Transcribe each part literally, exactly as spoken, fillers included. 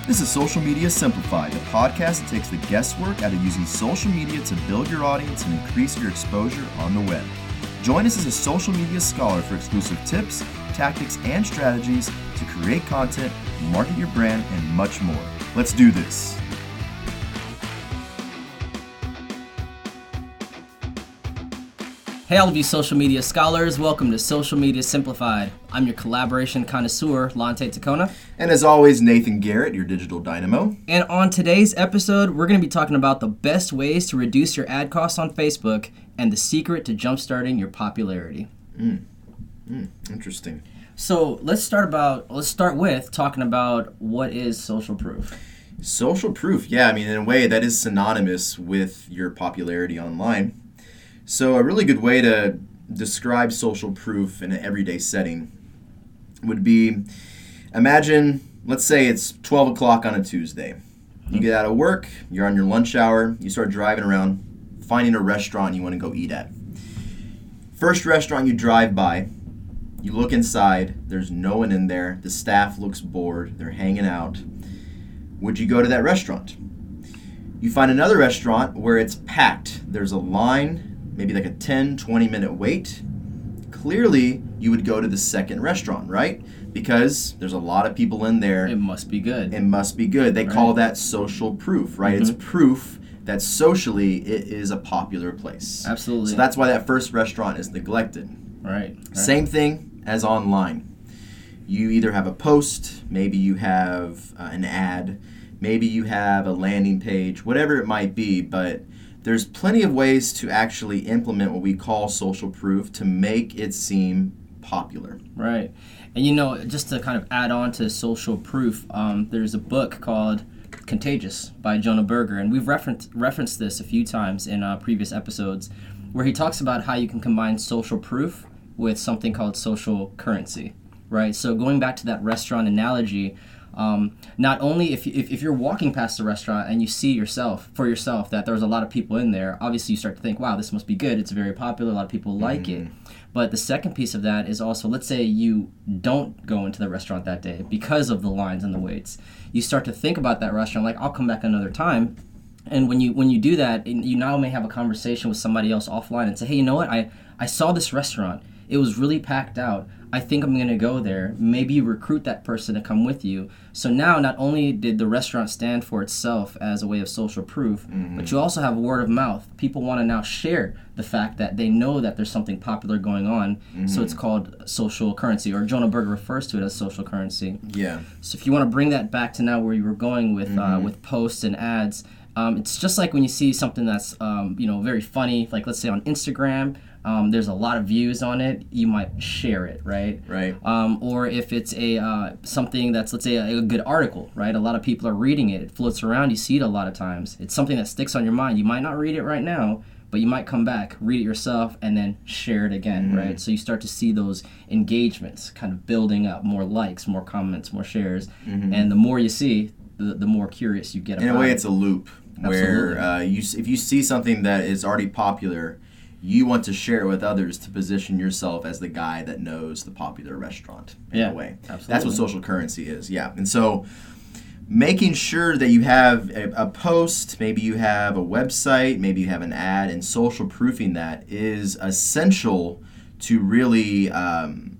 This is Social Media Simplified, the podcast that takes the guesswork out of using social media to build your audience and increase your exposure on the web. Join us as a social media scholar for exclusive tips, tactics, and strategies to create content, market your brand, and much more. Let's do this. Hey all of you social media scholars, welcome to Social Media Simplified. I'm your collaboration connoisseur, Lante Tacona. And as always, Nathan Garrett, your digital dynamo. And on today's episode, we're going to be talking about the best ways to reduce your ad costs on Facebook and the secret to jumpstarting your popularity. Mm. Mm. Interesting. So let's start about let's start with talking about what is social proof. Social proof, yeah, I mean, in a way that is synonymous with your popularity online. So a really good way to describe social proof in an everyday setting would be, imagine, let's say it's twelve o'clock on a Tuesday. You get out of work, you're on your lunch hour, you start driving around, finding a restaurant you want to go eat at. First restaurant you drive by, you look inside, there's no one in there, the staff looks bored, they're hanging out. Would you go to that restaurant? You find another restaurant where it's packed, there's a line, maybe like a ten, twenty minute wait. Clearly, you would go to the second restaurant, right? Because there's a lot of people in there. It must be good. It must be good. They right. call that social proof, right? Mm-hmm. It's proof that socially it is a popular place. Absolutely. So that's why that first restaurant is neglected. Right. right. Same thing as online. You either have a post, maybe you have uh, an ad, maybe you have a landing page, whatever it might be, but there's plenty of ways to actually implement what we call social proof to make it seem popular. Right. And you know, just to kind of add on to social proof, um, there's a book called Contagious by Jonah Berger, and we've referenced referenced this a few times in uh, previous episodes, where he talks about how you can combine social proof with something called social currency, right? So going back to that restaurant analogy, Um, not only if, if if you're walking past the restaurant and you see yourself for yourself that there's a lot of people in there, obviously you start to think, wow, this must be good. It's very popular. A lot of people like mm-hmm. it. But the second piece of that is also, let's say you don't go into the restaurant that day because of the lines and the waits. You start to think about that restaurant like, I'll come back another time. And when you when you do that, you now may have a conversation with somebody else offline and say, hey, you know what? I, I saw this restaurant. It was really packed out. I think I'm going to go there. Maybe you recruit that person to come with you. So now not only did the restaurant stand for itself as a way of social proof, mm-hmm. but you also have word of mouth. People want to now share the fact that they know that there's something popular going on. Mm-hmm. So it's called social currency, or Jonah Berger refers to it as social currency. Yeah. So if you want to bring that back to now where you were going with mm-hmm. uh, with posts and ads, um, it's just like when you see something that's um, you know very funny, like let's say on Instagram. Um, there's a lot of views on it, you might share it, right? Right. Um, or if it's a uh, something that's, let's say, a, a good article, right? A lot of people are reading it. It floats around. You see it a lot of times. It's something that sticks on your mind. You might not read it right now, but you might come back, read it yourself, and then share it again, mm-hmm. right? So you start to see those engagements kind of building up, more likes, more comments, more shares. Mm-hmm. And the more you see, the, the more curious you get about it. In a way, it's a loop where uh, you if you see something that is already popular, you want to share it with others to position yourself as the guy that knows the popular restaurant in yeah, a way. Absolutely. That's what social currency is, yeah. And so making sure that you have a, a post, maybe you have a website, maybe you have an ad, and social proofing that is essential to really um,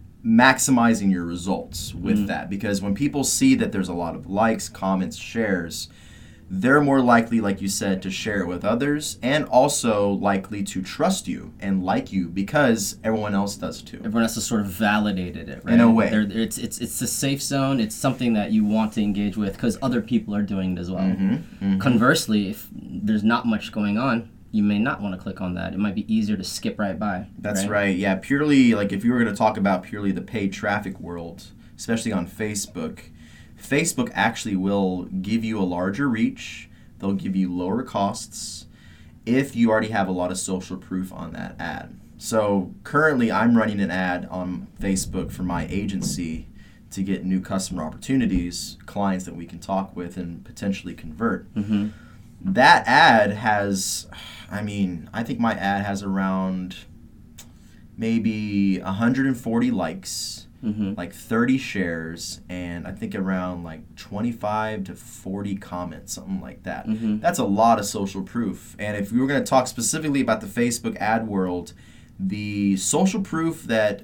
maximizing your results with mm-hmm. that. Because when people see that there's a lot of likes, comments, shares, they're more likely, like you said, to share it with others, and also likely to trust you and like you because everyone else does too. Everyone else has sort of validated it, right? In a way. They're, it's it's it's a safe zone. It's something that you want to engage with because other people are doing it as well. Mm-hmm. Mm-hmm. Conversely, if there's not much going on, you may not want to click on that. It might be easier to skip right by. That's right. right. Yeah, purely, like if you were going to talk about purely the paid traffic world, especially on Facebook, Facebook actually will give you a larger reach. They'll give you lower costs if you already have a lot of social proof on that ad. So currently I'm running an ad on Facebook for my agency to get new customer opportunities, clients that we can talk with and potentially convert. Mm-hmm. That ad has, I mean, I think my ad has around maybe one hundred forty likes Mm-hmm. like thirty shares, and I think around like twenty-five to forty comments, something like that. Mm-hmm. That's a lot of social proof. And if we were going to talk specifically about the Facebook ad world, the social proof that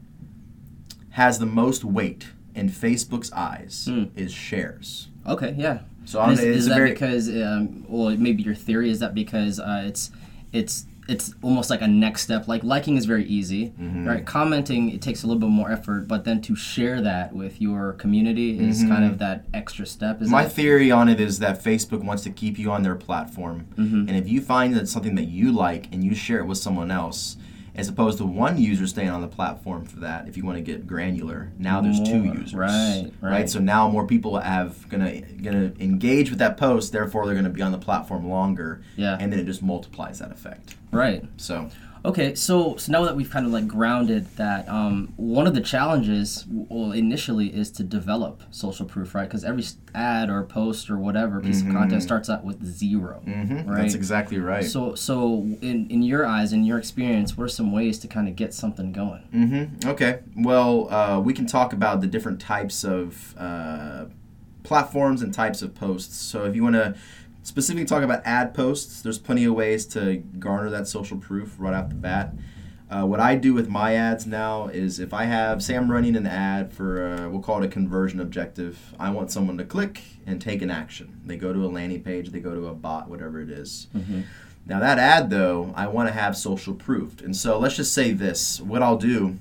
has the most weight in Facebook's eyes Mm. is shares. Okay, yeah. So And I'm, is, it's is a that very, because, um, well, maybe your theory is that because uh, it's it's it's almost like a next step. Like liking is very easy, Mhm. right? Commenting, it takes a little bit more effort, but then to share that with your community is Mhm. kind of that extra step. Is My that? theory on it is that Facebook wants to keep you on their platform. Mhm. And if you find that something that you like and you share it with someone else, as opposed to one user staying on the platform for that, if you want to get granular, now there's two More, users. right, right. So now more people have gonna gonna engage with that post, therefore they're gonna be on the platform longer. Yeah. And then it just multiplies that effect. Right. So Okay, so so now that we've kind of like grounded that, um, one of the challenges, well, initially is to develop social proof, right? Because every s- ad or post or whatever piece Mhm. of content starts out with zero, mhm, right? that's exactly right. So so in in your eyes, in your experience, what are some ways to kind of get something going? Mm-hmm. Okay. Well, uh, we can talk about the different types of uh, platforms and types of posts. So if you want to specifically talk about ad posts, there's plenty of ways to garner that social proof right off the bat. Uh, what I do with my ads now is if I have, say I'm running an ad for, uh, we'll call it a conversion objective, I want someone to click and take an action. They go to a landing page, they go to a bot, whatever it is. Mm-hmm. Now that ad though, I want to have social proofed. And so let's just say this, what I'll do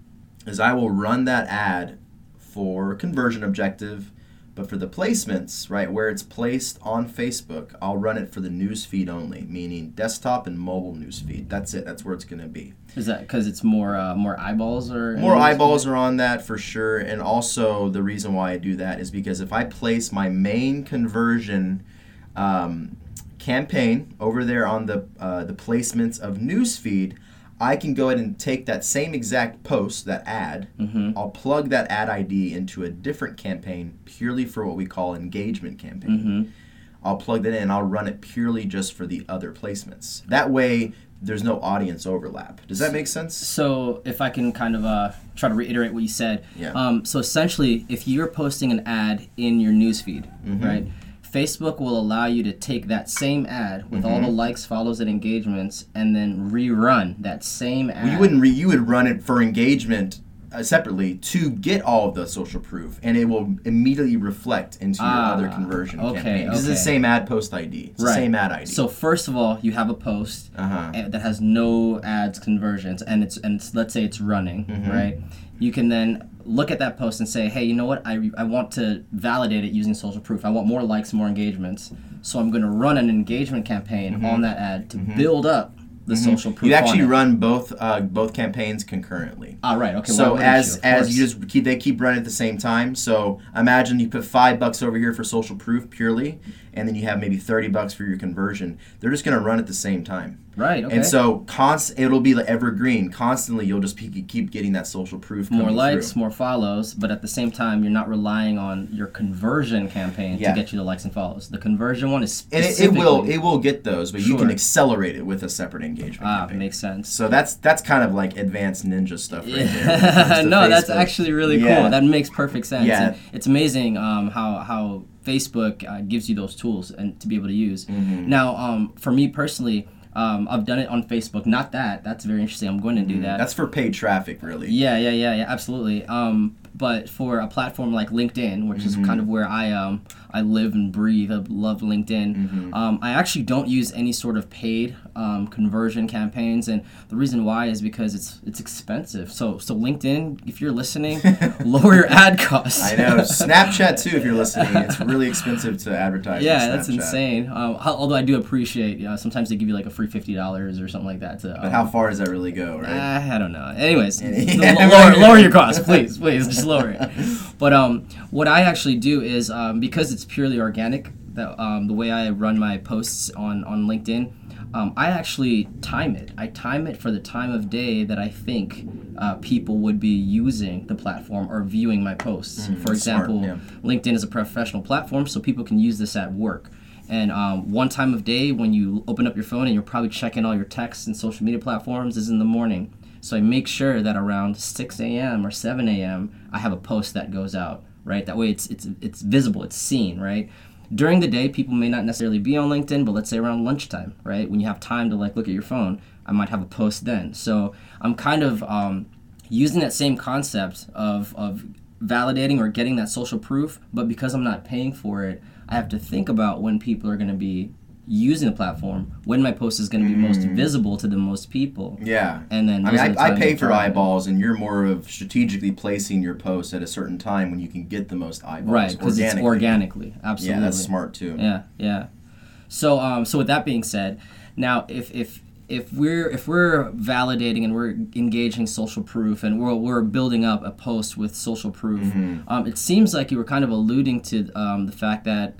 is I will run that ad for conversion objective, but for the placements, right, where it's placed on Facebook, I'll run it for the news feed only, meaning desktop and mobile news feed. That's it. That's where it's going to be. Is that because it's more uh, more eyeballs or More eyeballs are on that for sure. And also the reason why I do that is because if I place my main conversion um, campaign over there on the uh, the placements of newsfeed, I can go ahead and take that same exact post, that ad, Mm-hmm. I'll plug that ad I D into a different campaign purely for what we call engagement campaign. Mm-hmm. I'll plug that in and I'll run it purely just for the other placements. That way, there's no audience overlap. Does that make sense? So if I can kind of uh, try to reiterate what you said. Yeah. Um, so essentially, if you're posting an ad in your newsfeed, Mhm. right, Facebook will allow you to take that same ad with all the likes, follows, and engagements, and then rerun that same ad. Well, you wouldn't. Re- you would run it for engagement uh, separately to get all of the social proof, and it will immediately reflect into your Ah, other conversion okay, campaign. This is the okay. same ad post I D. It's Right. the same ad I D. So first of all, you have a post Uh-huh. uh, that has no ads conversions, and it's and it's, let's say it's running, Mhm. right? You can then look at that post and say, hey, you know what? I, I want to validate it using social proof. I want more likes, more engagements. So I'm going to run an engagement campaign on that ad to build up the social proof. You actually on it. run both uh, both campaigns concurrently. Ah, right. Okay. So why wouldn't as you? Of as course. you just keep they keep running at the same time. So imagine you put five bucks over here for social proof purely, and then you have maybe thirty bucks for your conversion. They're just going to run at the same time. Right. Okay. And so const it'll be like evergreen. Constantly, you'll just pe- keep getting that social proof. more coming likes, through. more follows, but at the same time, you're not relying on your conversion campaign Yeah. to get you the likes and follows. The conversion one is And it, it specifically. will it will get those, but you can Sure. accelerate it with a separate engagement Ah, campaign. makes sense. So that's that's kind of like advanced ninja stuff right there. when it comes Yeah. to no, that's Facebook. actually really Yeah. cool. That makes perfect sense. Yeah. And it's amazing um, how how Facebook uh, gives you those tools and to be able to use. Mhm. Now, um, for me personally, um, I've done it on Facebook. Not that. That's very interesting. I'm going to do that. That's for paid traffic, really. Yeah, yeah, yeah, yeah, absolutely. Um, but for a platform like LinkedIn, which Mm-hmm. is kind of where I um I live and breathe, I love LinkedIn. Mm-hmm. Um, I actually don't use any sort of paid um, conversion campaigns, and the reason why is because it's it's expensive. So so LinkedIn, if you're listening, lower your ad costs. I know. Snapchat too, if you're listening, it's really expensive to advertise. Yeah, on that's Snapchat. insane. Um, ho- although I do appreciate, you know, sometimes they give you like a free fifty dollars or something like that. To, um, But how far does that really go, right? Uh, I don't know. Anyways, Yeah. l- lower, lower your costs, please, please, just lower it. But um, what I actually do is um, because it's purely organic, that um, the way I run my posts on on LinkedIn, um, I actually time it. I time it for the time of day that I think uh, people would be using the platform or viewing my posts. Mm, for example, smart, LinkedIn is a professional platform, so people can use this at work. And um, one time of day when you open up your phone and you're probably checking all your texts and social media platforms is in the morning. So I make sure that around six a.m. or seven a.m. I have a post that goes out, right? That way it's it's it's visible, it's seen, right? During the day, people may not necessarily be on LinkedIn, but let's say around lunchtime, right? When you have time to like look at your phone, I might have a post then. So I'm kind of um, using that same concept of of validating or getting that social proof, but because I'm not paying for it, I have to think about when people are going to be using the platform, when my post is going to be most Mm. visible to the most people. Yeah. And then I those mean, are the I, I times pay I'm for targeting. eyeballs, and you're more of strategically placing your post at a certain time when you can get the most eyeballs. Right, because it's organically. organically. Absolutely. Yeah, that's smart too. Yeah, yeah. So, um, so with that being said, now if if if we're if we're validating and we're engaging social proof and we're we're building up a post with social proof, Mm-hmm. um, it seems like you were kind of alluding to um, the fact that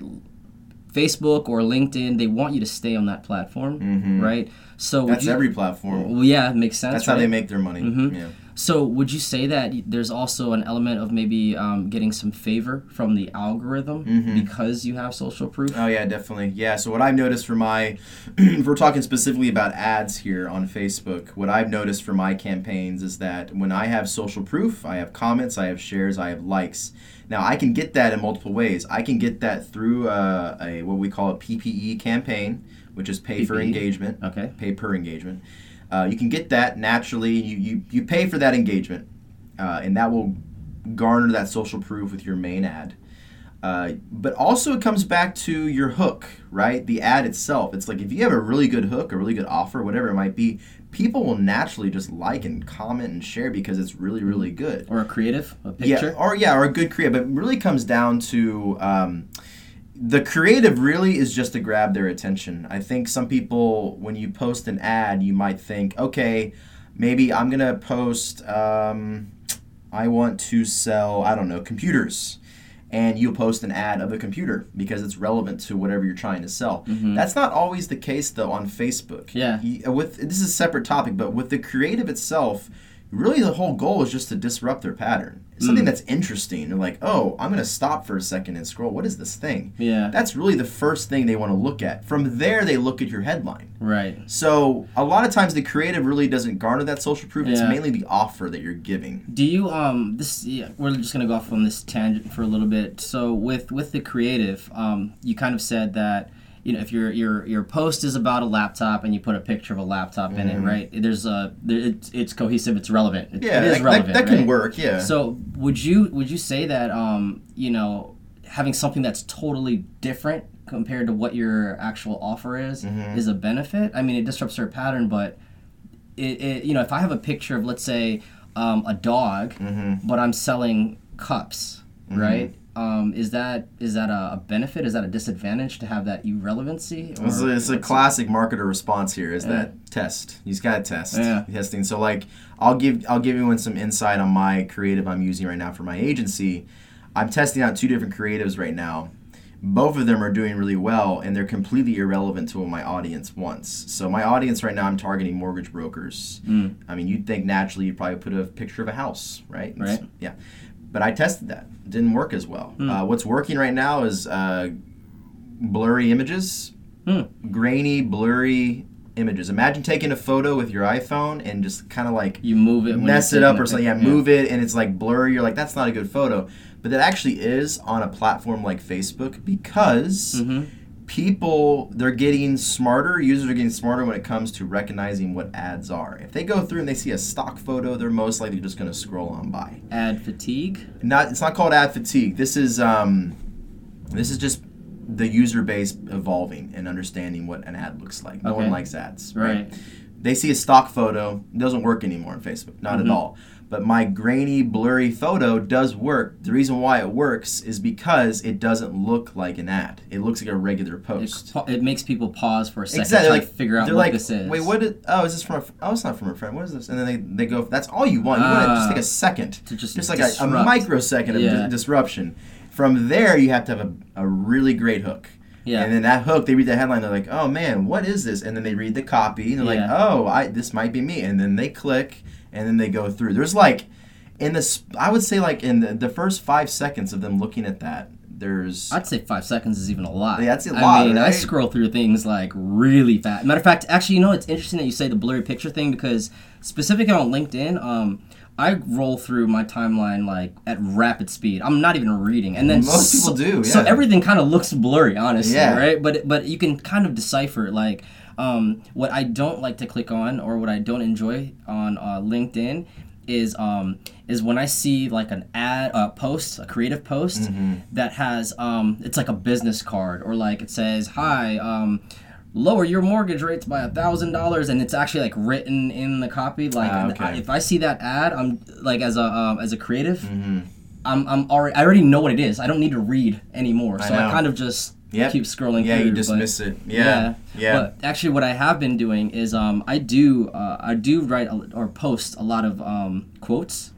Facebook or LinkedIn, they want you to stay on that platform, Mhm. right? So would That's you, every platform. Well, yeah, it makes sense. That's how right? they make their money. Mhm. Yeah. So would you say that there's also an element of maybe um, getting some favor from the algorithm Mhm. because you have social proof? Oh yeah, definitely. Yeah. So what I've noticed for my, if we're talking specifically about ads here on Facebook, what I've noticed for my campaigns is that when I have social proof, I have comments, I have shares, I have likes. Now I can get that in multiple ways. I can get that through uh, a what we call a P P E campaign, which is pay for P P E? engagement. Okay. Pay per engagement. Uh, you can get that naturally. You you, you pay for that engagement, uh, and that will garner that social proof with your main ad. Uh, but also it comes back to your hook, right? The ad itself. It's like if you have a really good hook, a really good offer, whatever it might be, people will naturally just like and comment and share because it's really, really good. Or a creative, a picture? Yeah, or yeah, or a good creative. But it really comes down to um, the creative really is just to grab their attention. I think some people, when you post an ad, you might think, okay, maybe I'm going to post, um, I want to sell, I don't know, computers. And you'll post an ad of a computer because it's relevant to whatever you're trying to sell. Mhm. That's not always the case though on Facebook. Yeah. You- With this is a separate topic, but with the creative itself, really the whole goal is just to disrupt their pattern. It's something Mm. that's interesting. They're like, oh, I'm going to stop for a second and scroll. What is this thing? Yeah. That's really the first thing they want to look at. From there, they look at your headline. Right. So a lot of times the creative really doesn't garner that social proof. It's Yeah. mainly the offer that you're giving. Do you um this yeah, we're just gonna go off on this tangent for a little bit. So with with the creative, um, you kind of said that you know if your your your post is about a laptop and you put a picture of a laptop in it, Mhm. right? There's a there, it's, it's cohesive, it's relevant. It, Yeah, it is that, relevant. that, that can right? work. Yeah. So would you would you say that um you know having something that's totally different compared to what your actual offer is Mhm. is a benefit? I mean, it disrupts their pattern, but it, it you know if I have a picture of let's say um, a dog, Mhm. but I'm selling cups, Mhm. right? Um, is that is that a, a benefit? Is that a disadvantage to have that irrelevancy? Or It's a, it's a what's- classic marketer response here is Yeah. that test. You just gotta test. Yeah. Testing. So like I'll give I'll give you some insight on my creative I'm using right now for my agency. I'm testing out two different creatives right now. Both of them are doing really well and they're completely irrelevant to what my audience wants. So my audience right now I'm targeting mortgage brokers. Mm. I mean you'd think naturally you'd probably put a picture of a house, right? Right. Yeah. But I tested that. It didn't work as well. Mm. Uh, what's working right now is uh, blurry images, Mm. grainy, blurry images. Imagine taking a photo with your iPhone and just kind of like You move it, when mess you're it up taking or a something. Yeah, picture. move it and it's like blurry. You're like, that's not a good photo. But that actually is on a platform like Facebook because Mhm. people, they're getting smarter. Users are getting smarter when it comes to recognizing what ads are. If they go through and they see a stock photo, they're most likely just going to scroll on by. Ad fatigue. Not, it's not called ad fatigue. This is um, this is just the user base evolving and understanding what an ad looks like. No one Okay. likes ads, Right. They see a stock photo, it doesn't work anymore on Facebook, not Mhm. at all. But my grainy, blurry photo does work. The reason why it works is because it doesn't look like an ad. It looks like a regular It, post. pa- it makes people pause for a second, Exactly. try Like, to figure out they're what like, this is. wait, what? Is, oh, is this from a? f- Oh, it's not from a friend. What is this? And then they, they go. That's all you want. You want to just Ah. take a second, To just just like a, a disrupt. microsecond of Yeah. dis- disruption. From there, you have to have a, a really great hook. Yeah. And then that hook, they read the headline, they're like, oh man, what is this? And then they read the copy, and they're Yeah. like, oh, I this might be me. And then they click, and then they go through. There's like, in this, I would say like in the, the first five seconds of them looking at that, There's I'd say five seconds is even a lot. Yeah, that's a I lot, mean, I right? scroll through things like really fast. Matter of fact, actually, you know, it's interesting that you say the blurry picture thing because specifically on LinkedIn, um, I roll through my timeline like at rapid speed. I'm not even reading, and then Most so, people do, So yeah. everything kind of looks blurry, honestly, Yeah. right? But but you can kind of decipher like um, what I don't like to click on or what I don't enjoy on uh, LinkedIn is um is when I see like an ad uh, post, a creative post Mm-hmm. that has um it's like a business card or like it says hi um lower your mortgage rates by a thousand dollars and it's actually like written in the copy like Ah, okay. I, if I see that ad I'm like as a um, as a creative Mm-hmm. I'm I'm already I already know what it is. I don't need to read anymore, I so I, know. kind of just Yep. keep scrolling Yeah, through. you but- dismiss it. Yeah. Yeah. But actually, what I have been doing is um, I do uh, I do write a, or post a lot of um, quotes,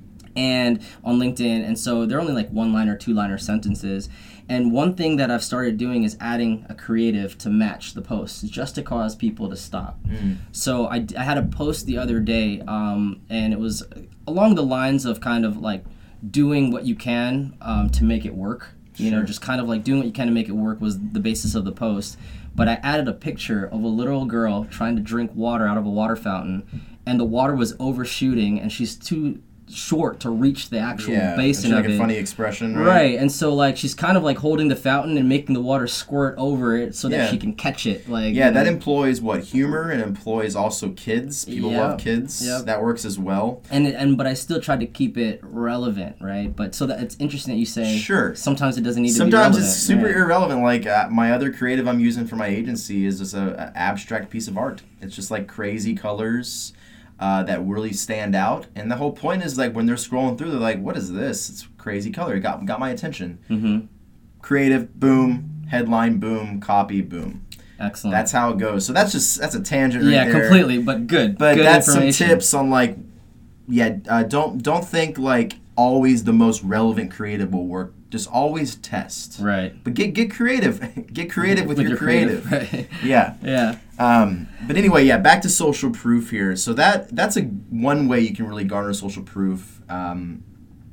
and on LinkedIn, and so they're only like one liner, two liner sentences. And one thing that I've started doing is adding a creative to match the posts, just to cause people to stop. Mm. So I, I had a post the other day, um, and it was along the lines of kind of like doing what you can um, to make it work. You know, Sure. just kind of like doing what you can to make it work was the basis of the post. But I added a picture of a little girl trying to drink water out of a water fountain, and the water was overshooting, and she's too short to reach the actual Yeah. basin It's of like it. a funny expression, right? Right, and so like she's kind of like holding the fountain and making the water squirt over it so that Yeah. she can catch it. Like Yeah, you that know. employs what humor and employs also kids. People Yeah. love kids. Yep. That works as well. and it- and but I still tried to keep it relevant, right? But so that it's interesting that you say Sure. sometimes it doesn't need Sometimes to be it's super relevant. irrelevant. Like uh, my other creative I'm using for my agency is just a, a abstract piece of art. It's just like crazy colors uh, that really stand out. And the whole point is like when they're scrolling through, they're like, "What is this? It's crazy color. It got got my attention." Mm-hmm. Creative, boom. Headline, boom. Copy, boom. Excellent. That's how it goes. So that's just that's a tangent right yeah, there. completely, but good. But good that's some information. tips on like, yeah, uh, don't don't think like always the most relevant creative will work. Just always test. Right. But get get creative. Get creative with, your, creative. right. Yeah. Yeah. Um, but anyway, yeah. Back to social proof here. So that that's a one way you can really garner social proof. Um,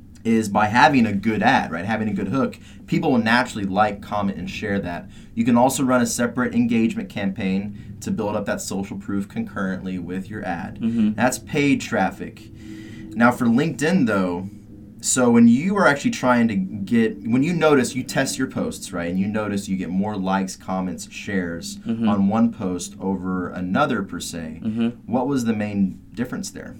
is by having a good ad, right? Having a good hook. People will naturally like, comment, and share that. You can also run a separate engagement campaign to build up that social proof concurrently with your ad. Mm-hmm. That's paid traffic. Now for LinkedIn though, so when you are actually trying to get, when you notice, you test your posts, right? And you notice you get more likes, comments, shares Mm-hmm. on one post over another per se. Mm-hmm. What was the main difference there?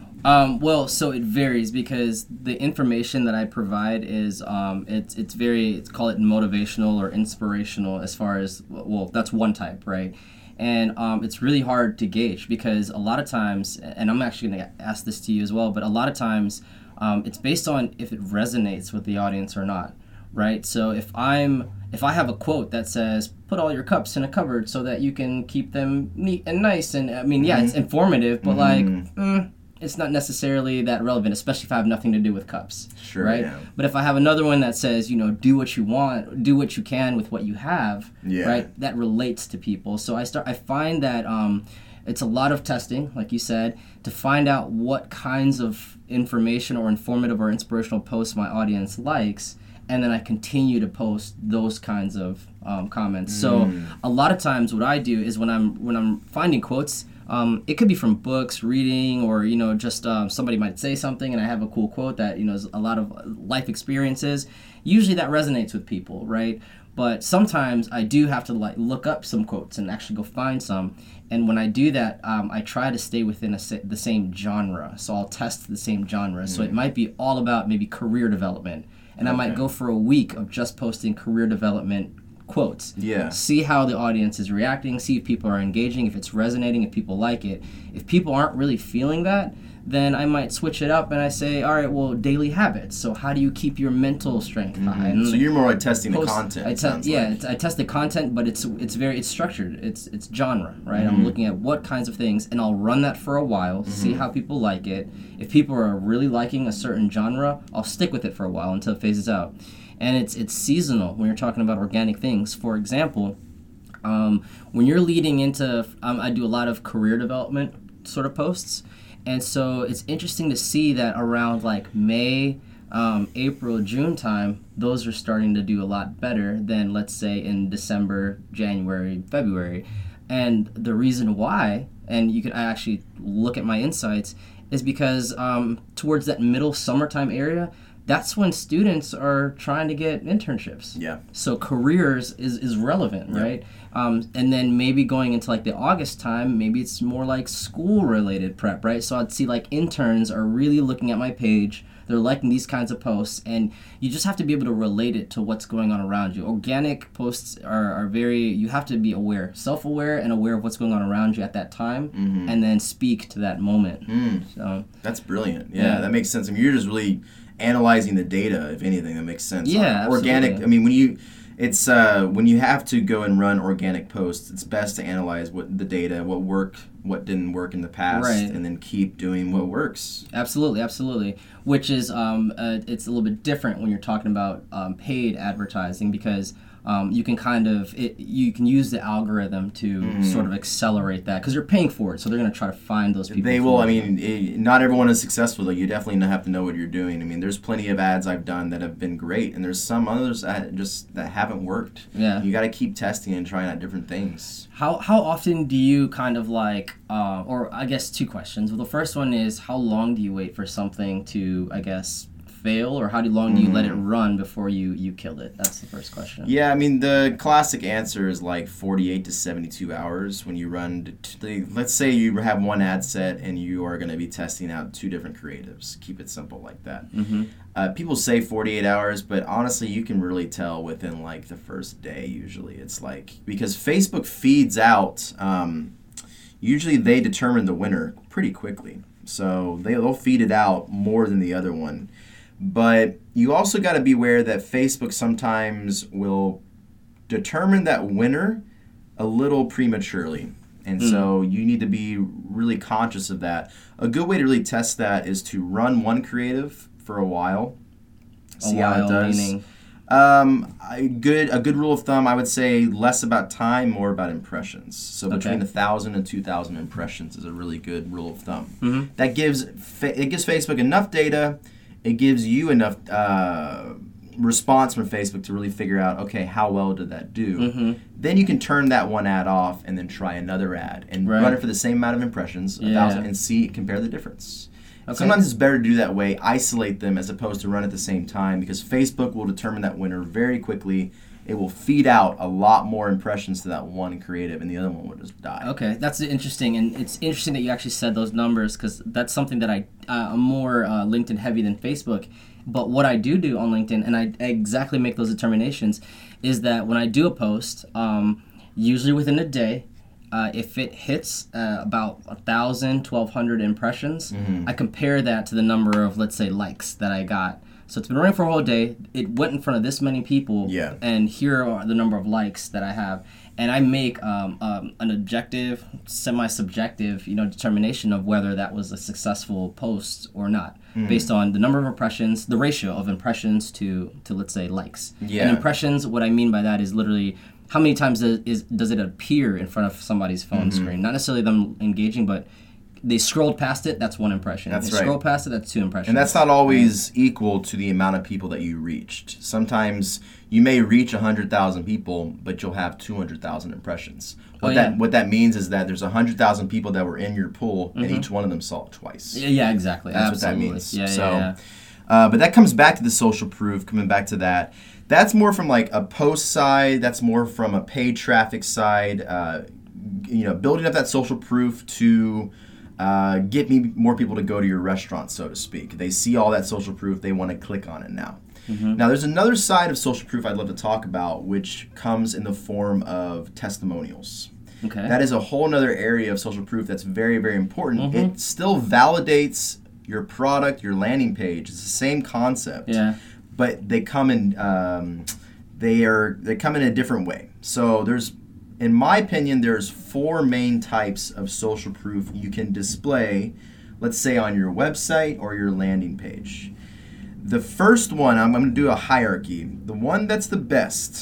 Um, well, so it varies because the information that I provide is um, it's it's very it's call it motivational or inspirational as far as well that's one type, right? And um, it's really hard to gauge because a lot of times, and I'm actually going to ask this to you as well, but a lot of times um, it's based on if it resonates with the audience or not, right? So if I'm if I have a quote that says put all your cups in a cupboard so that you can keep them neat and nice, and I mean yeah, it's informative, but like. Mm, it's not necessarily that relevant, especially if I have nothing to do with cups. Sure, right? yeah. But if I have another one that says, you know, do what you want, do what you can with what you have, Yeah. right? That relates to people. So I start. I find that um, it's a lot of testing, like you said, to find out what kinds of information or informative or inspirational posts my audience likes, and then I continue to post those kinds of um, comments. So Mm. a lot of times, what I do is when I'm when I'm finding quotes. Um, it could be from books, reading, or you know, just um, somebody might say something, and I have a cool quote that you know is a lot of life experiences. Usually, that resonates with people, right? But sometimes I do have to like look up some quotes and actually go find some. And when I do that, um, I try to stay within a, sa- the same genre. So I'll test the same genre. So it might be all about maybe career development, and I might Okay. go for a week of just posting career development quotes. Yeah. See how the audience is reacting, see if people are engaging, if it's resonating, if people like it. If people aren't really feeling that, then I might switch it up and I say, all right, well, daily habits. So how do you keep your mental strength high? And So you're more like testing post- the content. I it te- sounds yeah, like. it's, I test the content, but it's it's very it's structured. It's it's genre, right? Mm-hmm. I'm looking at what kinds of things, and I'll run that for a while, see how people like it. If people are really liking a certain genre, I'll stick with it for a while until it phases out. And it's it's seasonal when you're talking about organic things. For example, um, when you're leading into, um, I do a lot of career development sort of posts, and so it's interesting to see that around like May Um, April, June time, those are starting to do a lot better than, let's say, in December, January, February. And the reason why, and you can actually look at my insights, is because um, towards that middle summertime area, that's when students are trying to get internships. Yeah. So careers is, is relevant, Yeah. right? Um, and then maybe going into like the August time, maybe it's more like school related prep, right? So I'd see like interns are really looking at my page. They're liking these kinds of posts, and you just have to be able to relate it to what's going on around you. Organic posts are, are very, you have to be aware, self-aware and aware of what's going on around you at that time, Mm-hmm. and then speak to that moment. Mm. So That's brilliant. Yeah, Yeah. that makes sense. I mean, you're just really analyzing the data, if anything, that makes sense. Yeah, Uh, Organic, absolutely. I mean, when you, it's, uh, when you have to go and run organic posts, it's best to analyze what the data, what worked, what didn't work in the past, Right. and then keep doing what works. Absolutely, absolutely. Which is, um, uh, it's a little bit different when you're talking about um, paid advertising because um, you can kind of, it, you can use the algorithm to Mm-hmm. sort of accelerate that because you're paying for it, so they're going to try to find those people. They will. for I you. mean, it, not everyone is successful. Though you definitely have to know what you're doing. I mean, there's plenty of ads I've done that have been great, and there's some others that just that haven't worked. Yeah. You got to keep testing and trying out different things. How how often do you kind of like, uh, or I guess two questions. Well, the first one is how long do you wait for something to, I guess, fail, or how long do you let it run before you you kill it? That's the first question. Yeah, I mean, the classic answer is like forty-eight to seventy-two hours when you run. To the, let's say you have one ad set and you are going to be testing out two different creatives. Keep it simple like that. Mm-hmm. Uh, people say forty-eight hours, but honestly, you can really tell within like the first day. Usually, it's like because Facebook feeds out. Um, usually, they determine the winner pretty quickly, so they, they'll feed it out more than the other one. But you also got to be aware that Facebook sometimes will determine that winner a little prematurely. And Mm. so you need to be really conscious of that. A good way to really test that is to run one creative for a while. See a how while, it does. meaning Um, a good a good rule of thumb, I would say less about time, more about impressions. So between Okay. a thousand and two thousand impressions is a really good rule of thumb. Mm-hmm. That gives fa- it gives Facebook enough data. It gives you enough uh, response from Facebook to really figure out, okay, how well did that do? Mm-hmm. Then you can turn that one ad off and then try another ad and Right. run it for the same amount of impressions, a Yeah. thousand, and see compare the difference. Okay. Sometimes it's better to do that way, isolate them as opposed to run at the same time because Facebook will determine that winner very quickly. It will feed out a lot more impressions to that one creative and the other one will just die. Okay, that's interesting, and it's interesting that you actually said those numbers because that's something that I uh, I'm more uh, LinkedIn heavy than Facebook. But what I do do on LinkedIn, and I exactly make those determinations, is that when I do a post, um, usually within a day, uh, if it hits uh, about a thousand, twelve hundred impressions, Mm-hmm. I compare that to the number of, let's say, likes that I got. So it's been running for a whole day. It went in front of this many people, Yeah. and here are the number of likes that I have. And I make um, um, an objective, semi-subjective, you know, determination of whether that was a successful post or not, Mm. based on the number of impressions, the ratio of impressions to, to let's say, likes. Yeah. And impressions, what I mean by that is literally how many times does, is, does it appear in front of somebody's phone Mm-hmm. screen? Not necessarily them engaging, but they scrolled past it, that's one impression. That's they right. scroll past it, that's two impressions. And that's not always equal to the amount of people that you reached. Sometimes you may reach one hundred thousand people, but you'll have two hundred thousand impressions. What Oh, that yeah. what that means is that there's one hundred thousand people that were in your pool, and Mhm. each one of them saw it twice. Yeah, yeah, exactly. That's Absolutely. what that means. Yeah, so, yeah, yeah. Uh, but that comes back to the social proof, coming back to that. That's more from like a post side. That's more from a paid traffic side. Uh, you know, building up that social proof to uh, get me more people to go to your restaurant, so to speak. They see all that social proof. They want to click on it now. Mhm. Now, there's another side of social proof I'd love to talk about, which comes in the form of testimonials. Okay. That is a whole other area of social proof that's very, very important. Mhm. It still validates your product, your landing page. It's the same concept, yeah. but they come in um, they are they come in a different way. So there's, in my opinion, there's four main types of social proof you can display, let's say on your website or your landing page. The first one, I'm, I'm going to do a hierarchy. The one that's the best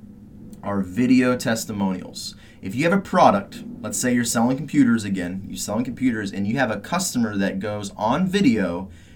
are video testimonials. If you have a product, let's say you're selling computers again, you're selling computers and you have a customer that goes on video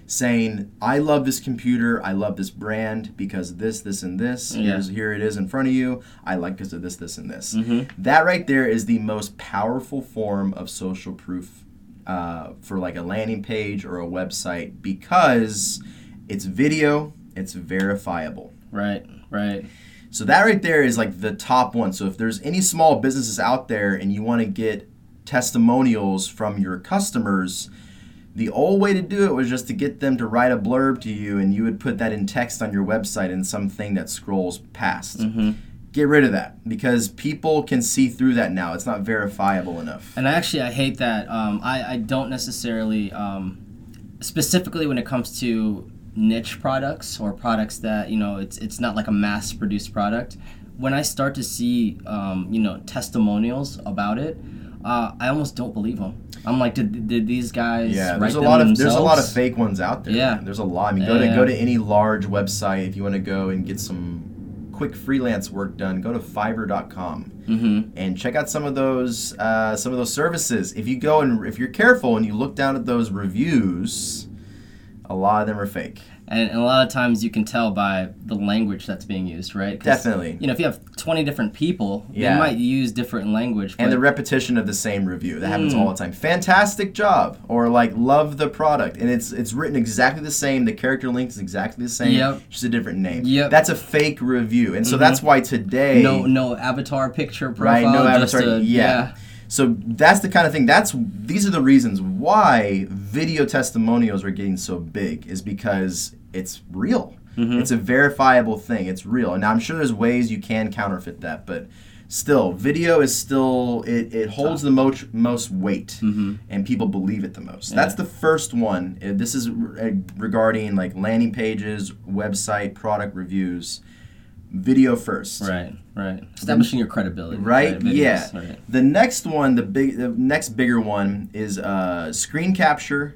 saying, I love this computer, I love this brand because of this, this, and this. Yeah. Here's, here it is in front of you. I like because of this, this, and this. Mm-hmm. That right there is the most powerful form of social proof uh, for like a landing page or a website because it's video, it's verifiable. Right, right. So that right there is like the top one. So if there's any small businesses out there and you want to get testimonials from your customers, the old way to do it was just to get them to write a blurb to you and you would put that in text on your website in something that scrolls past. Mm-hmm. Get rid of that because people can see through that now. It's not verifiable enough. And actually, I hate that. Um, I, I don't necessarily, um, specifically when it comes to niche products or products that, you know, it's it's not like a mass-produced product. When I start to see, um, you know, testimonials about it, uh, I almost don't believe them. I'm like, did did these guys yeah, write there's a them lot of themselves? there's a lot of fake ones out there. Yeah. There's a lot. I mean, Yeah, go to yeah. go to any large website if you want to go and get some quick freelance work done. Go to Fiverr dot com Mm-hmm. and check out some of those uh, some of those services. If you go and if you're careful and you look down at those reviews, a lot of them are fake. And, and a lot of times you can tell by the language that's being used, right? 'Cause, Definitely. You know, if you have twenty different people, Yeah. they might use different language. But And the repetition of the same review. That happens Mm. all the time. Fantastic job. Or like, love the product. And it's it's written exactly the same. The character link is exactly the same. Yep. Just a different name. Yep. That's a fake review. And so Mhm. that's why today... no no avatar picture Right, profile. no just avatar. a- yeah. So that's the kind of thing. That's These are the reasons why video testimonials are getting so big is because it's real. Mhm. It's a verifiable thing. It's real. And I'm sure there's ways you can counterfeit that, but still, video is still, it, it holds the most, most weight, Mhm. and people believe it the most. Yeah. That's the first one. Uh, This is re- uh, regarding like landing pages, website, product reviews. Video first. Right, right. Establishing your credibility. Right? Videos, Yeah. Right. The next one, the big, the next bigger one is uh, screen capture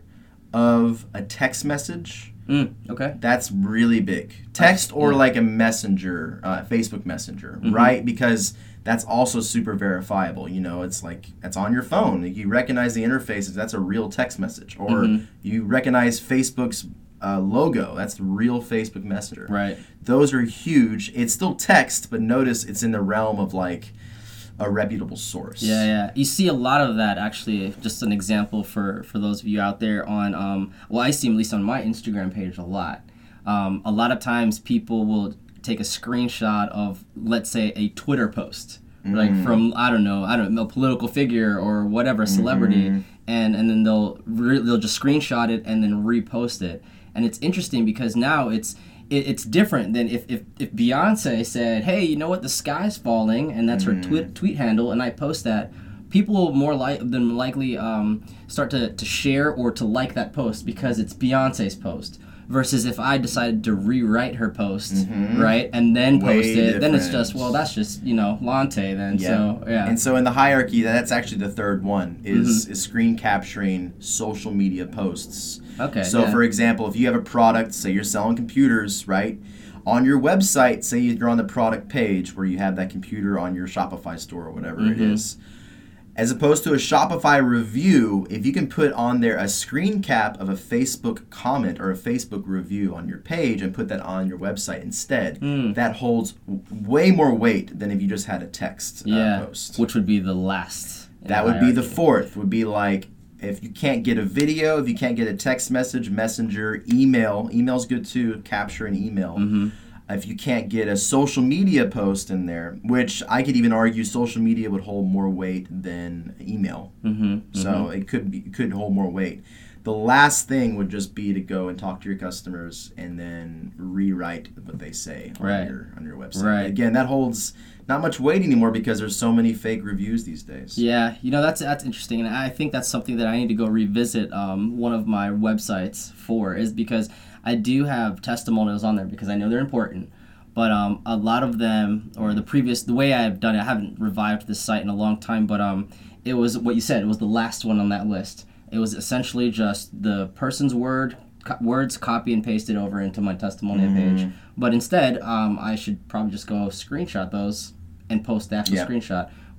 of a text message. Mm, okay. That's really big. Text or Yeah. like a messenger, uh, Facebook Messenger, Mhm. right? Because that's also super verifiable. You know, it's like it's on your phone. You recognize the interface. That's a real text message, or Mhm. you recognize Facebook's uh, logo. That's the real Facebook Messenger. Right. Those are huge. It's still text, but notice it's in the realm of like a reputable source. Yeah, yeah. You see a lot of that actually. Just an example for, for those of you out there on, um, well, I see them at least on my Instagram page a lot. Um, a lot of times people will take a screenshot of, let's say, a Twitter post, like Mm. from I don't know, I don't know, a political figure or whatever, celebrity, Mhm. and and then they'll re- they'll just screenshot it and then repost it. And it's interesting because now it's it, it's different than if, if if Beyonce said, hey, you know what, the sky's falling, and that's her Mhm. tweet tweet handle, and I post that. People will more li- than likely um, start to, to share or to like that post because it's Beyonce's post. Versus if I decided to rewrite her post, Mhm. right, and then Way post it, then it's different. just, well, that's just, you know, Lante then. So, yeah. And so in the hierarchy, that's actually the third one is, Mm-hmm. is screen capturing social media posts. okay. So yeah. for example, if you have a product, say you're selling computers, right? On your website, say you're on the product page where you have that computer on your Shopify store or whatever it Mhm. is. As opposed to a Shopify review, if you can put on there a screen cap of a Facebook comment or a Facebook review on your page and put that on your website instead, Mm. that holds w- way more weight than if you just had a text uh, yeah, post. which would be the last. in That would be the hierarchy. fourth, would be like if you can't get a video, if you can't get a text message, messenger, email, email's good too, capture an email. Mhm. If you can't get a social media post in there, which I could even argue social media would hold more weight than email. Mhm. So it could be it could hold more weight. The last thing would just be to go and talk to your customers and then rewrite what they say on Right. your on your website. Right. Again, that holds not much weight anymore because there's so many fake reviews these days. Yeah, you know, that's that's interesting, and I think that's something that I need to go revisit um, one of my websites for, is because I do have testimonials on there because I know they're important, but um, a lot of them, or the previous, the way I've done it, I haven't revived this site in a long time, but um, it was what you said, it was the last one on that list. It was essentially just the person's word, co- words copy and pasted over into my testimonial Mhm. page, but instead, um, I should probably just go screenshot those and post the actual Yeah. screenshot,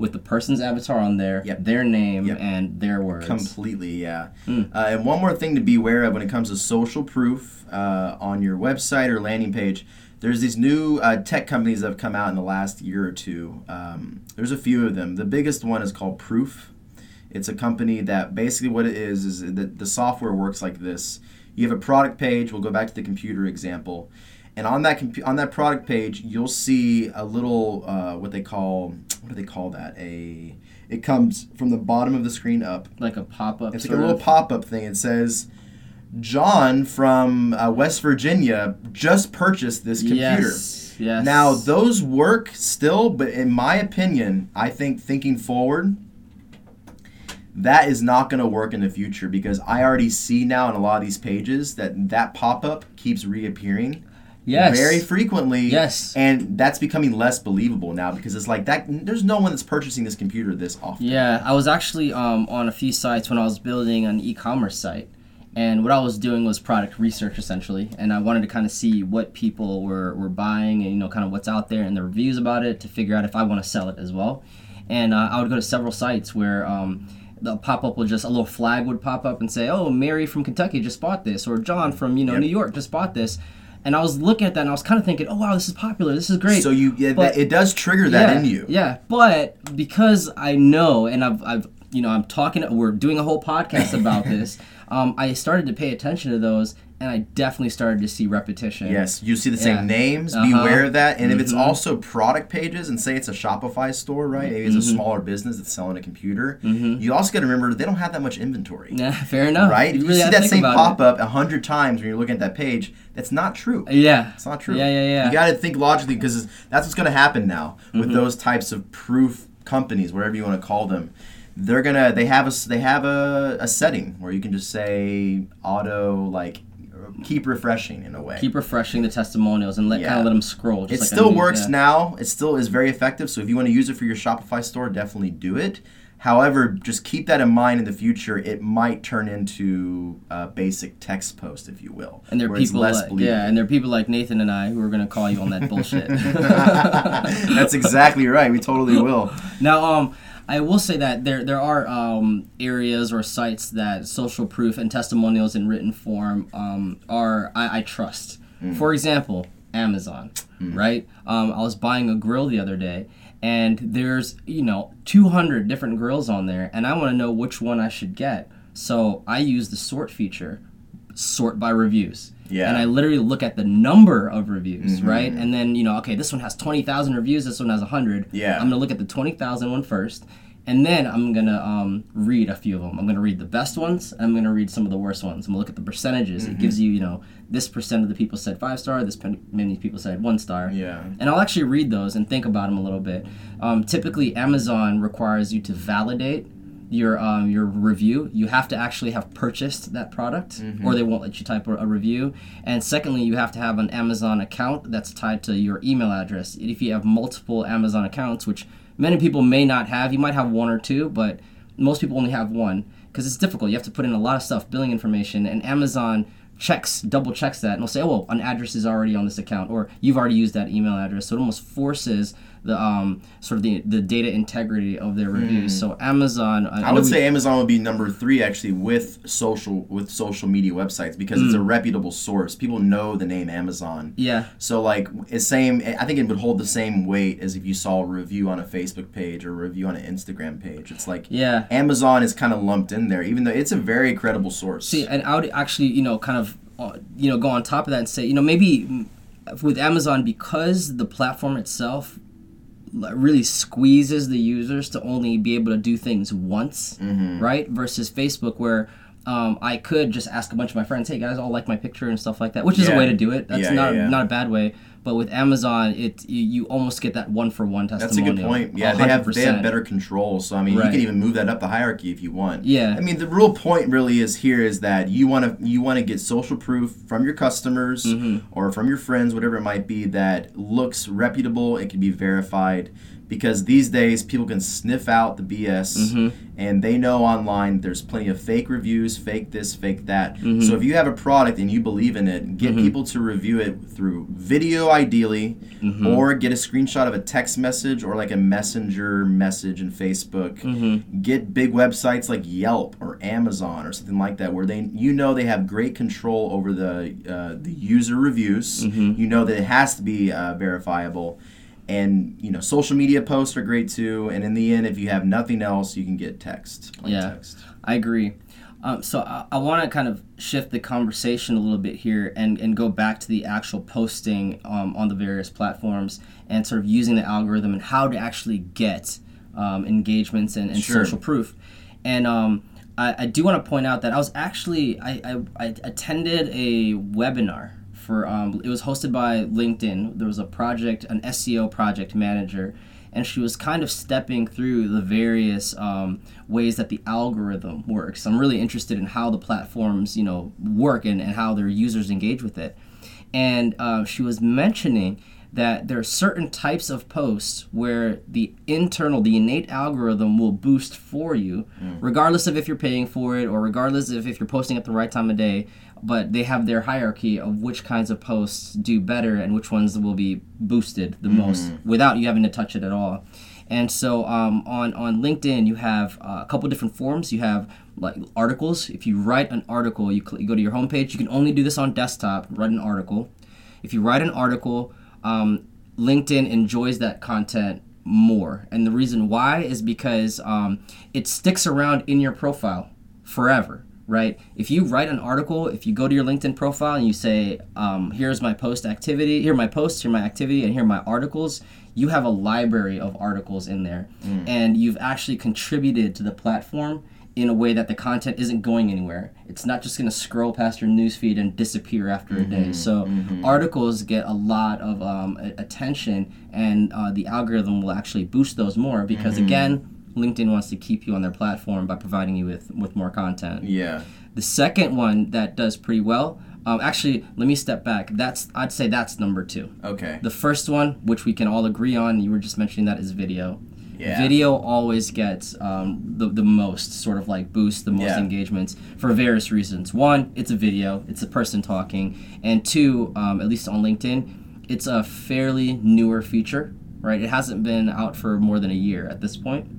with the person's avatar on there, Yep. their name, Yep. and their words. Completely, yeah. Mm. Uh, and one more thing to be aware of when it comes to social proof uh, on your website or landing page, there's these new uh, tech companies that have come out in the last year or two. Um, there's a few of them. The biggest one is called Proof. It's a company that basically what it is is that the software works like this. You have a product page. We'll go back to the computer example. And on that compu- on that product page, you'll see a little uh, what they call what do they call that? A it comes from the bottom of the screen up. Like a pop-up. It's like sort a little of. pop-up thing. It says, "John from uh, West Virginia just purchased this computer." Yes. Yes. Now those work still, but in my opinion, I think thinking forward, that is not going to work in the future because I already see now in a lot of these pages that that pop-up keeps reappearing. Yes. Very frequently. Yes. And that's becoming less believable now because it's like that. There's no one that's purchasing this computer this often. Yeah, I was actually um, on a few sites when I was building an e-commerce site. And what I was doing was product research, essentially. And I wanted to kind of see what people were, were buying and, you know, kind of what's out there and the reviews about it to figure out if I want to sell it as well. And uh, I would go to several sites where um, the pop-up would just, a little flag would pop up and say, oh, Mary from Kentucky just bought this. Or John from, you know, Yep. New York just bought this. And I was looking at that and I was kind of thinking, oh, wow, this is popular. This is great. So you, yeah, But- that, it does trigger that yeah, in you. Yeah, but because I know, and I've, I've, you know, I'm talking, we're doing a whole podcast about this. Um, I started to pay attention to those, and I definitely started to see repetition. Yes, you see the same Yeah. names. Uh-huh. Beware of that. And if it's Mhm. also product pages, and say it's a Shopify store, right? Maybe it's a smaller business that's selling a computer. Mhm. You also got to remember they don't have that much inventory, Yeah, fair enough. right? You If you really see have to that think same about pop up a hundred times when you're looking at that page. That's not true. it. Yeah. It's not true. Yeah, yeah, yeah. You got to think logically because that's what's going to happen now with Mhm. those types of proof companies, whatever you want to call them. They're gonna they have a they have a, a setting where you can just say auto like keep refreshing in a way. Keep refreshing the testimonials and let Yeah. kind of let them scroll. It Just like still a news, works yeah. now. It still is very effective. So if you want to use it for your Shopify store, definitely do it. However, just keep that in mind in the future. It might turn into a basic text post, if you will. And there are where it's people less like, believable. yeah, and there are people like Nathan and I who are going to call you on that bullshit. That's exactly right. We totally will. Now, um, I will say that there there are um, areas or sites that social proof and testimonials in written form um, are I, I trust. Mm. For example, Amazon, Mm. right? Um, I was buying a grill the other day, and there's you know two hundred different grills on there, and I want to know which one I should get. So I use the sort feature, sort by reviews. Yeah. And I literally look at the number of reviews, Mhm. right? And then, you know, okay, this one has twenty thousand reviews, this one has one hundred. Yeah. I'm going to look at the twenty thousand one first, and then I'm going to um, read a few of them. I'm going to read the best ones, and I'm going to read some of the worst ones. I'm going to look at the percentages. Mm-hmm. It gives you, you know, this percent of the people said five star, this pen- many people said one star. Yeah. And I'll actually read those and think about them a little bit. Um, typically, Amazon requires you to validate your um, your review. You have to actually have purchased that product, Mm-hmm. or they won't let you type a, a review. And secondly, you have to have an Amazon account that's tied to your email address. If you have multiple Amazon accounts, which many people may not have, you might have one or two, but most people only have one because it's difficult. You have to put in a lot of stuff, billing information, and Amazon checks, double checks that, and they'll say, oh, well, an address is already on this account, or you've already used that email address. So it almost forces the um sort of the, the data integrity of their reviews. So Amazon, I, I know would we- say Amazon would be number three actually with social with social media websites because it's a reputable source. People know the name Amazon. yeah. So like it's same. I think it would hold the same weight as if you saw a review on a Facebook page or a review on an Instagram page. It's like Yeah. Amazon is kind of lumped in there, even though it's a very credible source. See, and I would actually, you know, kind of, uh, you know, go on top of that and say, you know, maybe mm, with Amazon, because the platform itself l- really squeezes the users to only be able to do things once, Mm-hmm. right? Versus Facebook, where um, I could just ask a bunch of my friends, hey guys, all like my picture and stuff like that, which is Yeah. a way to do it. That's Yeah, not yeah, yeah. not a bad way. But with Amazon, it you, you almost get that one for one That's a testimonial. good point. Yeah, they have they have one hundred percent. better control. So I mean, you Right. can even move that up the hierarchy if you want. Yeah. I mean, the real point really is here is that you want to you want to get social proof from your customers Mhm. or from your friends, whatever it might be, that looks reputable. It can be verified. Because these days people can sniff out the B S Mhm. and they know online there's plenty of fake reviews, fake this, fake that. Mhm. So if you have a product and you believe in it, get Mhm. people to review it through video ideally, Mm-hmm. or get a screenshot of a text message or like a messenger message in Facebook. Mm-hmm. Get big websites like Yelp or Amazon or something like that, where they, you know, they have great control over the uh, the user reviews. Mm-hmm. You know that it has to be uh, verifiable. And, you know, social media posts are great too. And in the end, if you have nothing else, you can get text. Plain Yeah, text. I agree. Um, so I, I want to kind of shift the conversation a little bit here and, and go back to the actual posting um, on the various platforms and sort of using the algorithm and how to actually get um, engagements and, and Sure. social proof. And um, I, I do want to point out that I was actually, I, I, I attended a webinar for, um, it was hosted by LinkedIn. There was a project, an S E O project manager, and she was kind of stepping through the various um, ways that the algorithm works. I'm really interested in how the platforms, you know, work and, and how their users engage with it. And uh, she was mentioning that there are certain types of posts where the internal, the innate algorithm will boost for you, mm. regardless of if you're paying for it or regardless of if you're posting at the right time of day. But they have their hierarchy of which kinds of posts do better and which ones will be boosted the mm-hmm. most without you having to touch it at all. And so um, on, on LinkedIn, you have uh, a couple different forms. You have like articles. If you write an article, you, cl- you go to your homepage. You can only do this on desktop, write an article. If you write an article, um, LinkedIn enjoys that content more. And the reason why is because um, it sticks around in your profile forever. Right? If you write an article, if you go to your LinkedIn profile and you say, um, here's my post activity, here are my posts, here are my activity, and here are my articles, you have a library of articles in there. Mm. And you've actually contributed to the platform in a way that the content isn't going anywhere. It's not just going to scroll past your newsfeed and disappear after mm-hmm. a day. So mm-hmm. articles get a lot of um, attention, and uh, the algorithm will actually boost those more because, mm-hmm. again, LinkedIn wants to keep you on their platform by providing you with, with more content. Yeah. The second one that does pretty well, um, actually, let me step back. That's I'd say that's number two. Okay. The first one, which we can all agree on, you were just mentioning that, is video. Yeah. Video always gets um, the, the most sort of like boost, the most yeah. engagements for various reasons. One, it's a video, it's a person talking. And two, um, at least on LinkedIn, it's a fairly newer feature, right? It hasn't been out for more than a year at this point.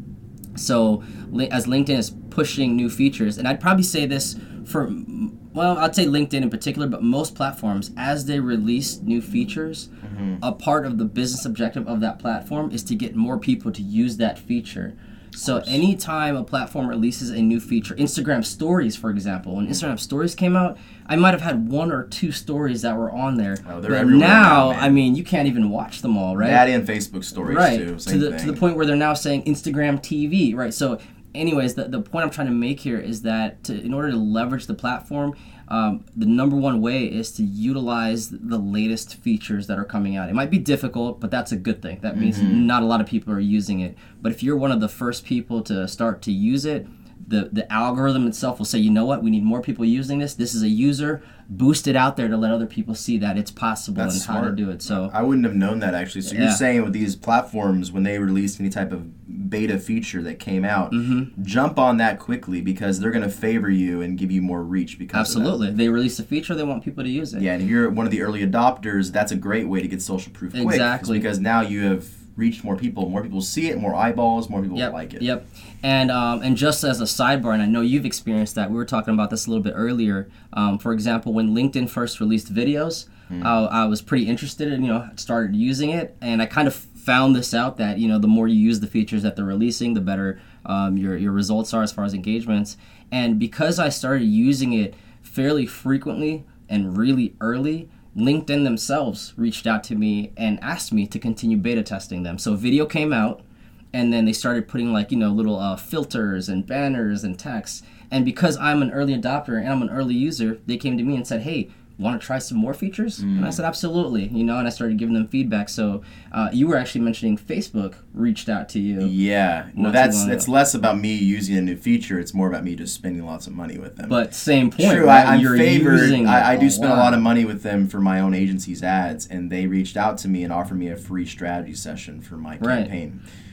So as LinkedIn is pushing new features, and I'd probably say this for, well, I'd say LinkedIn in particular, but most platforms, as they release new features, mm-hmm. a part of the business objective of that platform is to get more people to use that feature. So anytime a platform releases a new feature, Instagram Stories, for example, when Instagram Stories came out, I might have had one or two stories that were on there. Oh, they're but everywhere now, now, I mean, you can't even watch them all, right? That and Facebook Stories, right. too. Same to the thing. to the point where they're now saying Instagram T V, right? So anyways, the, the point I'm trying to make here is that to, in order to leverage the platform, um, the number one way is to utilize the latest features that are coming out. It might be difficult, but that's a good thing. That means mm-hmm. not a lot of people are using it. But if you're one of the first people to start to use it, the, the algorithm itself will say, you know what, we need more people using this. This is a user. Boost it out there to let other people see that it's possible That's and smart. how to do it. So I wouldn't have known that, actually. So yeah. you're saying with these platforms, when they release any type of beta feature that came out, mm-hmm. jump on that quickly because they're going to favor you and give you more reach because Absolutely. of that. They release a feature, they want people to use it. Yeah, and if you're one of the early adopters, that's a great way to get social proof quick. Exactly. Because now you have reached more people. More people see it, more eyeballs, more people yep. like it. Yep. And um, and just as a sidebar, and I know you've experienced that, we were talking about this a little bit earlier. Um, for example, when LinkedIn first released videos, mm. I, I was pretty interested in, you know, started using it, and I kind of found this out that, you know, the more you use the features that they're releasing, the better um, your, your results are as far as engagements. And because I started using it fairly frequently and really early, LinkedIn themselves reached out to me and asked me to continue beta testing them. So video came out, and then they started putting like, you know, little uh, filters and banners and text. And because I'm an early adopter and I'm an early user, they came to me and said, hey, want to try some more features? Mm. And I said, absolutely. You know, and I started giving them feedback. So uh, you were actually mentioning Facebook reached out to you. Yeah. Well, that's that's less about me using a new feature. It's more about me just spending lots of money with them. But same point. True. Right? I, I'm You're favored. I, I do a spend lot. a lot of money with them for my own agency's ads, and they reached out to me and offered me a free strategy session for my right. campaign.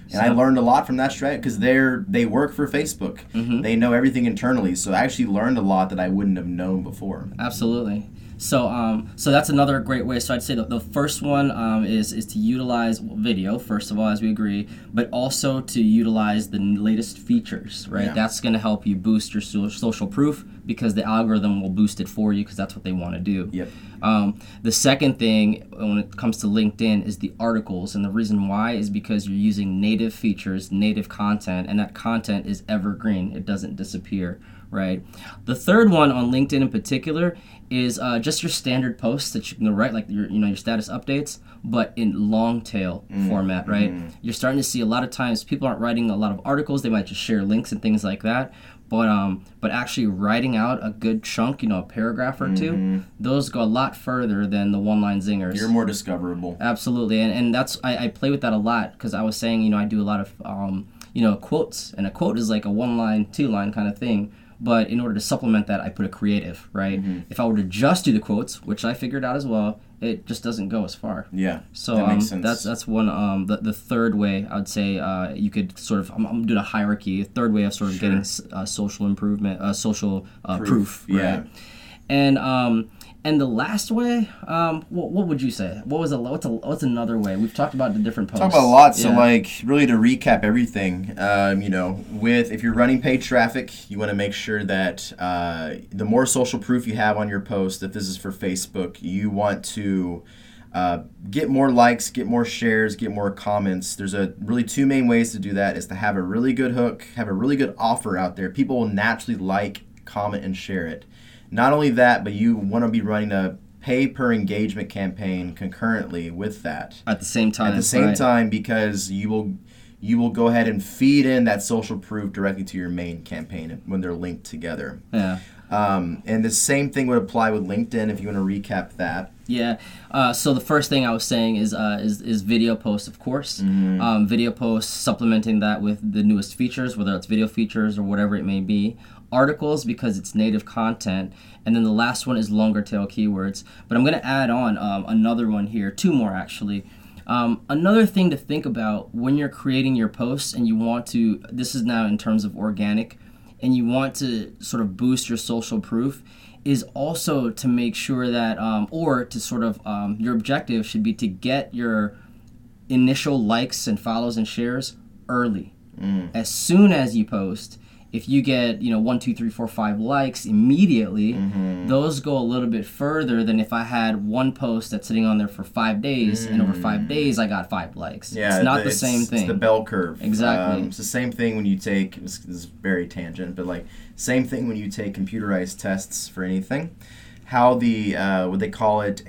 And so, I learned a lot from that strategy because they're they work for Facebook. Mm-hmm. They know everything internally. So I actually learned a lot that I wouldn't have known before. Absolutely. So um, so that's another great way. So I'd say the, the first one um, is is to utilize video, first of all, as we agree, but also to utilize the latest features, right? Yeah. That's going to help you boost your so- social proof because the algorithm will boost it for you because that's what they want to do. Yep. Um, the second thing when it comes to LinkedIn is the articles, and the reason why is because you're using native features, native content, and that content is evergreen. It doesn't disappear. Right. The third one on LinkedIn in particular is uh, just your standard posts that you can write, like your you know your status updates, but in long tail mm, format. Right. Mm. You're starting to see a lot of times people aren't writing a lot of articles. They might just share links and things like that. But um, but actually writing out a good chunk, you know, a paragraph or two, mm-hmm. those go a lot further than the one-line zingers. You're more discoverable. Absolutely, and and that's I, I play with that a lot because I was saying, you know, I do a lot of um, you know, quotes, and a quote is like a one-line, two-line kind of thing. But in order to supplement that, I put a creative, right? Mm-hmm. If I were to just do the quotes, which I figured out as well, it just doesn't go as far. Yeah, so that um, makes sense. that's that's one. Um, the the third way I would say uh, you could sort of I'm, I'm doing a hierarchy. A third way of sort of sure. getting uh, social improvement, uh, social uh, proof, proof, right? Yeah. And um, and the last way, um, what, what would you say? What was a what's a what's another way? We've talked about the different posts. Talk about a lot. So yeah. like really to recap everything, um, you know, with if you're running paid traffic, you want to make sure that uh, the more social proof you have on your post, if this is for Facebook, you want to uh, get more likes, get more shares, get more comments. There's a really two main ways to do that is to have a really good hook, have a really good offer out there. People will naturally like, comment, and share it. Not only that, but you want to be running a pay per engagement campaign concurrently with that. At the same time. At the same right. time, because you will you will go ahead and feed in that social proof directly to your main campaign when they're linked together. Yeah. Um, and the same thing would apply with LinkedIn if you want to recap that. Yeah. Uh, so the first thing I was saying is uh, is, is video posts, of course. Mm-hmm. Um, video posts, supplementing that with the newest features, whether it's video features or whatever it may be. Articles because it's native content, and then the last one is longer tail keywords. But I'm going to add on um, another one here, two more actually. Um, another thing to think about when you're creating your posts and you want to, this is now in terms of organic, and you want to sort of boost your social proof, is also to make sure that, um, or to sort of, um, your objective should be to get your initial likes and follows and shares early. Mm. As soon as you post, if you get, you know, one, two, three, four, five likes immediately, mm-hmm. those go a little bit further than if I had one post that's sitting on there for five days, mm. and over five days I got five likes. Yeah, it's not the, the it's, same thing. It's the bell curve. Exactly. Um, it's the same thing when you take, this is very tangent, but like, same thing when you take computerized tests for anything. How the, uh, what they call it,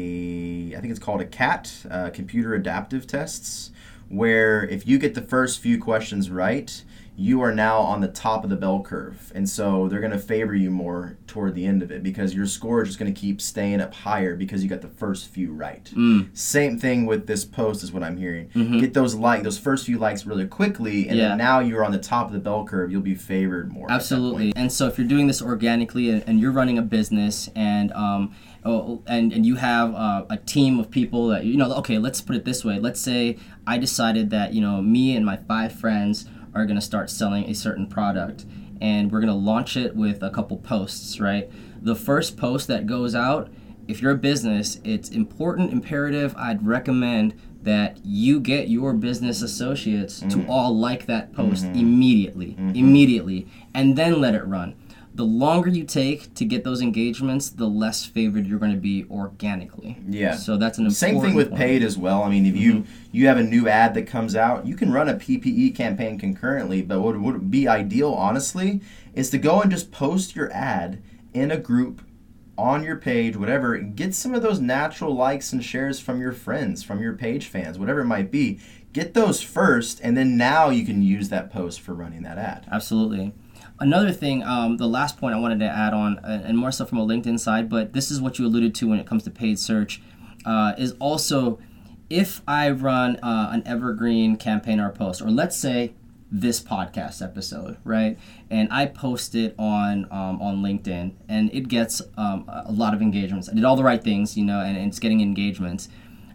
a, I think it's called a C A T, uh, computer adaptive tests, where if you get the first few questions right, you are now on the top of the bell curve. And so they're going to favor you more toward the end of it because your score is just going to keep staying up higher because you got the first few right. Mm. Same thing with this post is what I'm hearing. Mm-hmm. Get those like those first few likes really quickly, and yeah. then now you're on the top of the bell curve. You'll be favored more. Absolutely. And so if you're doing this organically and, and you're running a business and um, oh, and, and you have uh, a team of people that, you know, okay, let's put it this way. Let's say I decided that, you know, me and my five friends are going to start selling a certain product, and we're going to launch it with a couple posts, right? The first post that goes out, if you're a business, it's important, imperative, I'd recommend that you get your business associates mm-hmm. to all like that post mm-hmm. immediately, mm-hmm. immediately, and then let it run. The longer you take to get those engagements, the less favored you're going to be organically. Yeah. So that's an important Same thing with point. paid as well. I mean, if you mm-hmm. you have a new ad that comes out, you can run a P P E campaign concurrently, but what would be ideal, honestly, is to go and just post your ad in a group on your page, whatever. Get some of those natural likes and shares from your friends, from your page fans, whatever it might be. Get those first, and then now you can use that post for running that ad. Absolutely. Another thing, um, the last point I wanted to add on, uh, and more so from a LinkedIn side, but this is what you alluded to when it comes to paid search, uh, is also if I run uh, an evergreen campaign or post, or let's say this podcast episode, right, and I post it on um, on LinkedIn, and it gets um, a lot of engagements. I did all the right things, you know, and, and it's getting engagements.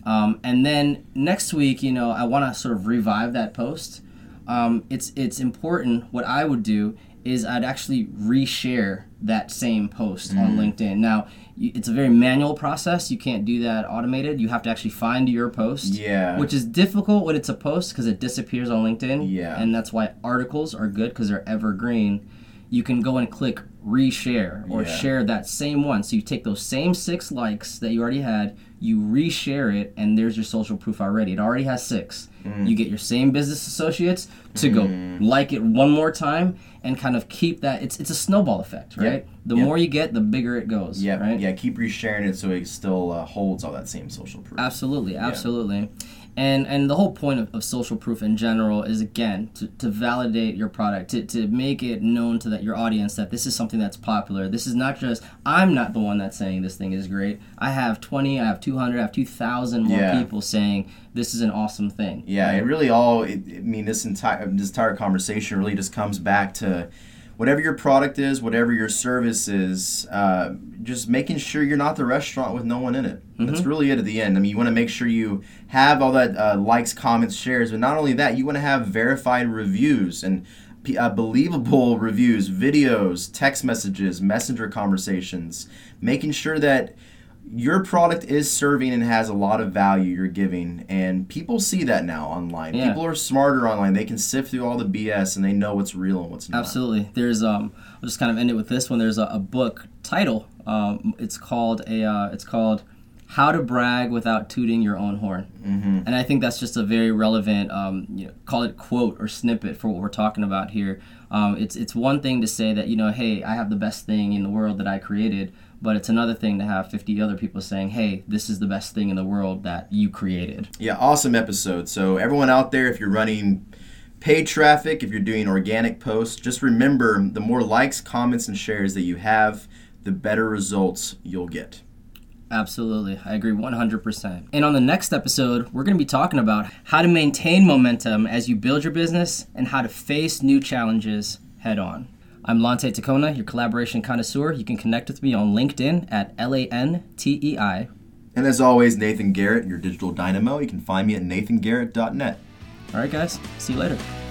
Um, and then next week, you know, I want to sort of revive that post. Um, it's it's important. What I would do is I'd actually reshare that same post mm. on LinkedIn. Now, it's a very manual process. You can't do that automated. You have to actually find your post, yeah. which is difficult when it's a post because it disappears on LinkedIn. Yeah. And that's why articles are good because they're evergreen. You can go and click reshare or yeah. share that same one. So you take those same six likes that you already had, you reshare it, and there's your social proof already. It already has six. Mm. You get your same business associates to mm. go like it one more time and kind of keep that. It's it's a snowball effect, right? Yep. The yep. more you get, the bigger it goes. Yeah, right? Yeah. Keep resharing it so it still uh, holds all that same social proof. Absolutely, absolutely. Yeah. And and the whole point of, of social proof in general is, again, to, to validate your product, to, to make it known to that your audience that this is something that's popular. This is not just, I'm not the one that's saying this thing is great. I have twenty, I have two hundred, I have two thousand more yeah. people saying this is an awesome thing. Yeah, right? it really all, it, I mean, this entire, this entire conversation really just comes back to whatever your product is, whatever your service is, uh, just making sure you're not the restaurant with no one in it. Mm-hmm. That's really it at the end. I mean, you want to make sure you have all that uh, likes, comments, shares, but not only that, you want to have verified reviews and uh, believable reviews, videos, text messages, messenger conversations, making sure that your product is serving and has a lot of value you're giving, and people see that now online. Yeah. People are smarter online. They can sift through all the B S and they know what's real and what's not. Absolutely. There's um, I'll just kind of end it with this one. There's a, a book title. Um, it's called a uh, it's called How to Brag Without Tooting Your Own Horn. Mm-hmm. And I think that's just a very relevant, um, you know, call it quote or snippet for what we're talking about here. Um, it's it's one thing to say that, you know, hey, I have the best thing in the world that I created. But it's another thing to have fifty other people saying, hey, this is the best thing in the world that you created. Yeah, awesome episode. So everyone out there, if you're running paid traffic, if you're doing organic posts, just remember the more likes, comments, and shares that you have, the better results you'll get. Absolutely. I agree one hundred percent. And on the next episode, we're going to be talking about how to maintain momentum as you build your business and how to face new challenges head on. I'm Lante Tacona, your collaboration connoisseur. You can connect with me on LinkedIn at L A N T E I. And as always, Nathan Garrett, your digital dynamo. You can find me at nathan garrett dot net. All right, guys. See you later.